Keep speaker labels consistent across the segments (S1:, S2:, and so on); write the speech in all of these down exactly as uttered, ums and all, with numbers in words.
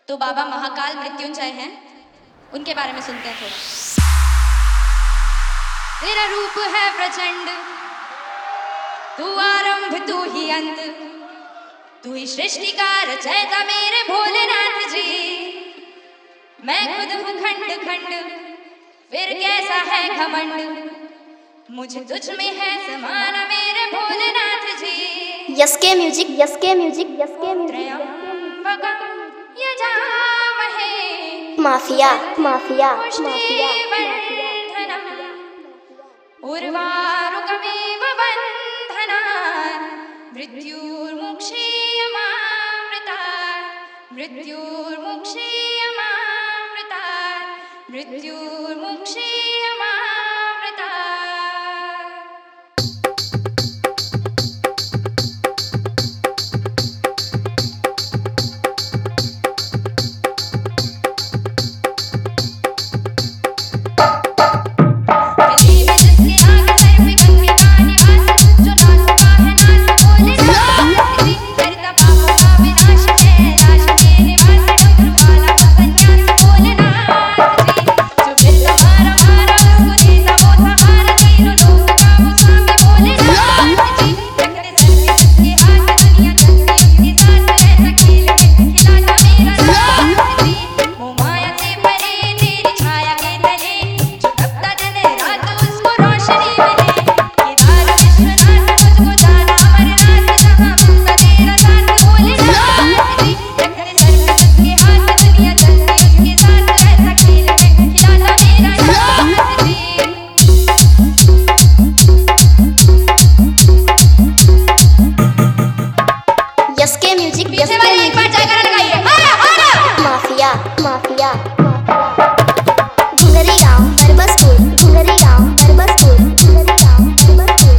S1: तो बाबा महाकाल मृत्युंजय हैं, उनके बारे में सुनते हैं थोड़ा। तेरा रूप है प्रचंड, तू आरंभ तू ही अंत, तू ही सृष्टि का रचयिता मेरे भोलेनाथ जी। मैं खुद हूँ खंड खंड, फिर कैसा है घमंड, मुझे तुझ में है समाना मेरे Bholenath ji.
S2: Yes K Music, Yes K Music, Yes K Music.
S1: त्र्यंबकं यजामहे
S2: माफिया माफिया माफिया
S1: उर्वारुकमेव बन्धनात् मृत्युर्मुक्षीयमामृतात् मृत्युर्मुक्षीयमामृतात् मृत्युर्मुक्षीयमामृतात्।
S2: माफिया घुंगरी गाँव बरबसपुर, घुंगरी गाँव बरबसपुर, घुंगरी गाँव बरबसपुर।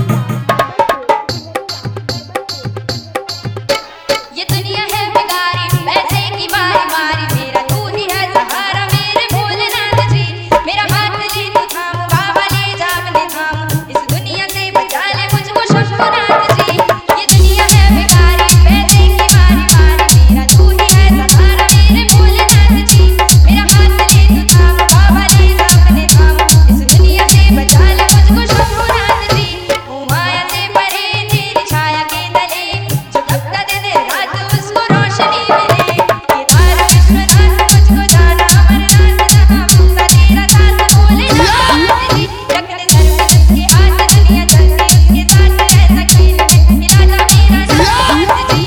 S1: ये दुनिया है बिगारी पैसे की मारी मारी, मेरा तू ही है सहारा मेरे भोलेनाथ जी। मेरा हाथ ले तू थाम, बाबा ले जा अपने धाम, इस दुनिया से बचा ले मुझको शंभुनाथ जी। ये दुनिया है बिगारी पैसे की मारी मारी, मेरा तू ही है सहारा मेरे भोलेनाथ जी। मेरा हाथ ले तू थाम, बाबा ले जा अपने धाम, इस दुनिया से बचा ले मुझको शंभुनाथ जी। ओ माया से परे तेरी छाया के तले, जो तपता दिन रात उसको रोशनी मिले। केदार विश्वनाथ मुझको जाना अमरनाथ, जहाँ मिलता तेरा साथ भोलेनाथ जी। रखने सर पे जिसके हाथ दुनिया चलती, उसके साथ रहता खेल में खिलाता मेरा Nath ji.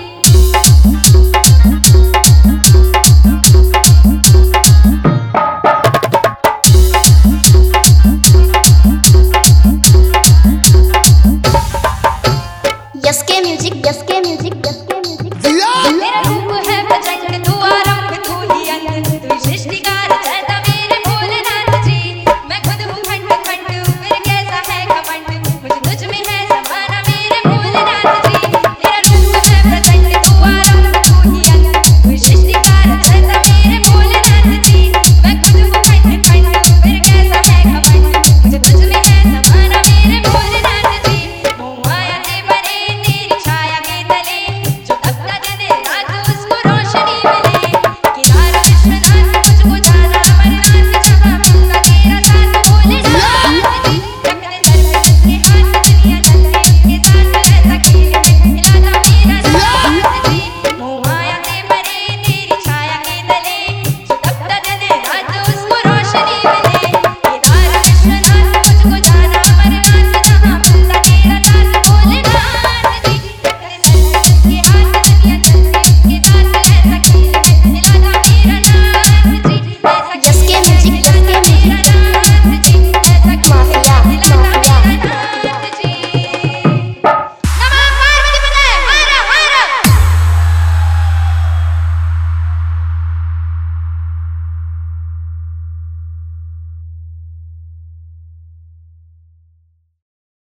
S2: Yes K Music, Yes K Music, Yes K Music.
S1: तेरा रूप है प्रचंड, तू आरंभ तू ही अंत, तू ही सृष्टि का रचयिता मेरे भोलेनाथ जी। मैं खुद हूँ खंड खंड, फिर कैसा है घमंड, मुझे तुझ में है समाना मेरे भोलेनाथ जी। तेरा रूप है प्रचंड, तू आरंभ तू ही अंत, तू ही सृष्टि का रचयिता मेरे भोलेनाथ जी। मैं खुद हूँ खंड खंड, फिर कैसा है घमंड, मुझे तुझ में है समाना मेरे भोलेनाथ जी। ओ माया से परे तेरी छाया के तले, जो तपता दिन रात उसको रोशनी मिले। केदार विश्वनाथ मुझको जाना अमरनाथ, जहाँ मिलता तेरा साथ भोलेनाथ जी। रखने सर पे जिसके हाथ दुनिया चलती, उसके साथ रहता खेल में खिलाता मेरा नाथ जी। ओ माया से परे तेरी छाया के तले, जो तपता दिन रात उसको रोशनी मिले। केदार विश्वनाथ मुझको जाना अमरनाथ, जहाँ मिलता तेरा साथ भोलेनाथ जी। रखने सर पे जिसके हाथ दुनिया चलती, उसके साथ रहता खेल में खिलाता मेरा नाथ जी। ऐसा
S2: yes K Music, Yes K music.